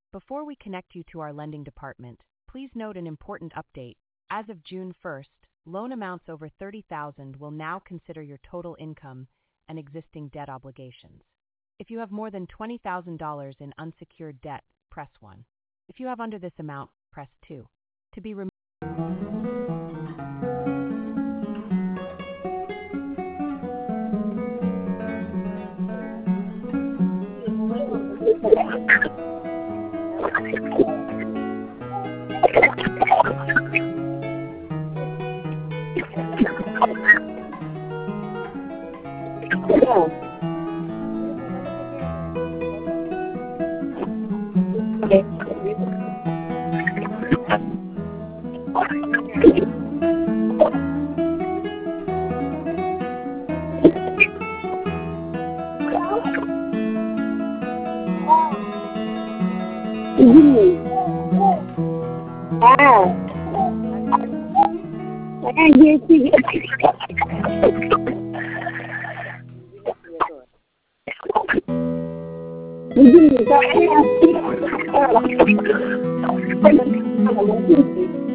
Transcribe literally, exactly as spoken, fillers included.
Before we connect you to our lending department, please note an important update. As of June first, loan amounts over thirty thousand dollars will now consider your total income and existing debt obligations. If you have more than twenty thousand dollars in unsecured debt, press one. If you have under this amount, press two. To be removed. Begini, saya